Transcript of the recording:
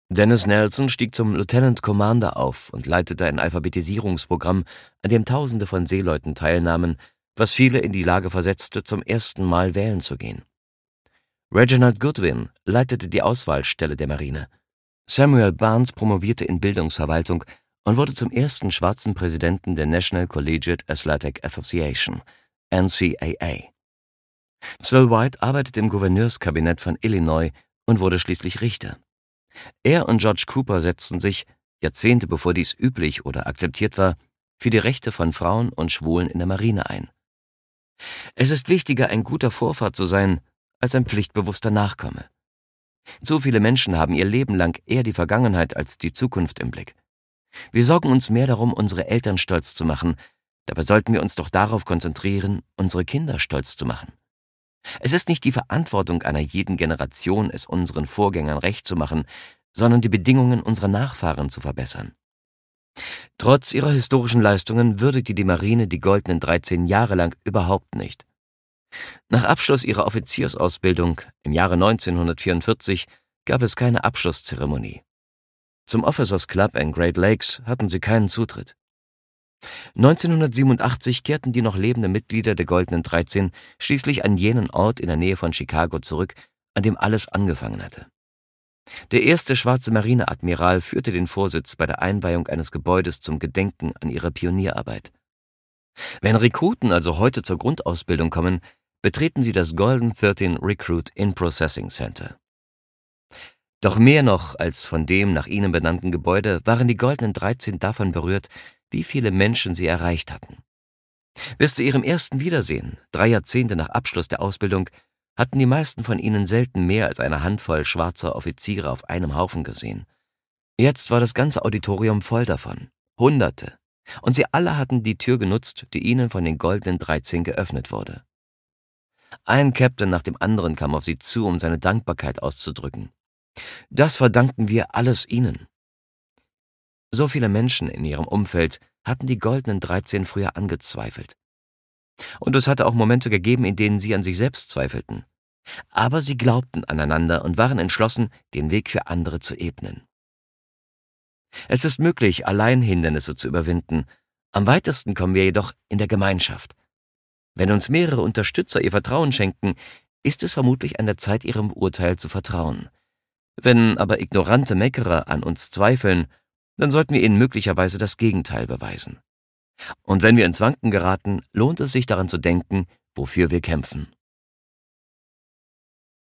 Dennis Nelson stieg zum Lieutenant Commander auf und leitete ein Alphabetisierungsprogramm, an dem Tausende von Seeleuten teilnahmen, was viele in die Lage versetzte, zum ersten Mal wählen zu gehen. Reginald Goodwin leitete die Auswahlstelle der Marine. Samuel Barnes promovierte in Bildungsverwaltung und wurde zum ersten schwarzen Präsidenten der National Collegiate Athletic Association, NCAA. Sel White arbeitete im Gouverneurskabinett von Illinois und wurde schließlich Richter. Er und George Cooper setzten sich, Jahrzehnte bevor dies üblich oder akzeptiert war, für die Rechte von Frauen und Schwulen in der Marine ein. Es ist wichtiger, ein guter Vorfahr zu sein, als ein pflichtbewusster Nachkomme. Zu viele Menschen haben ihr Leben lang eher die Vergangenheit als die Zukunft im Blick. Wir sorgen uns mehr darum, unsere Eltern stolz zu machen, dabei sollten wir uns doch darauf konzentrieren, unsere Kinder stolz zu machen. Es ist nicht die Verantwortung einer jeden Generation, es unseren Vorgängern recht zu machen, sondern die Bedingungen unserer Nachfahren zu verbessern. Trotz ihrer historischen Leistungen würdigte die Marine die Goldenen 13 Jahre lang überhaupt nicht. Nach Abschluss ihrer Offiziersausbildung im Jahre 1944 gab es keine Abschlusszeremonie. Zum Officers Club in Great Lakes hatten sie keinen Zutritt. 1987 kehrten die noch lebenden Mitglieder der Goldenen 13 schließlich an jenen Ort in der Nähe von Chicago zurück, an dem alles angefangen hatte. Der erste schwarze Marineadmiral führte den Vorsitz bei der Einweihung eines Gebäudes zum Gedenken an ihre Pionierarbeit. Wenn Rekruten also heute zur Grundausbildung kommen, betreten sie das Golden 13 Recruit in Processing Center. Doch mehr noch als von dem nach ihnen benannten Gebäude waren die Goldenen 13 davon berührt, wie viele Menschen sie erreicht hatten. Bis zu ihrem ersten Wiedersehen, 3 Jahrzehnte nach Abschluss der Ausbildung, hatten die meisten von ihnen selten mehr als eine Handvoll schwarzer Offiziere auf einem Haufen gesehen. Jetzt war das ganze Auditorium voll davon, Hunderte, und sie alle hatten die Tür genutzt, die ihnen von den Goldenen 13 geöffnet wurde. Ein Captain nach dem anderen kam auf sie zu, um seine Dankbarkeit auszudrücken. Das verdanken wir alles ihnen. So viele Menschen in ihrem Umfeld hatten die Goldenen 13 früher angezweifelt. Und es hatte auch Momente gegeben, in denen sie an sich selbst zweifelten. Aber sie glaubten aneinander und waren entschlossen, den Weg für andere zu ebnen. Es ist möglich, allein Hindernisse zu überwinden. Am weitesten kommen wir jedoch in der Gemeinschaft. Wenn uns mehrere Unterstützer ihr Vertrauen schenken, ist es vermutlich an der Zeit, ihrem Urteil zu vertrauen. Wenn aber ignorante Meckerer an uns zweifeln, dann sollten wir ihnen möglicherweise das Gegenteil beweisen. Und wenn wir ins Wanken geraten, lohnt es sich daran zu denken, wofür wir kämpfen.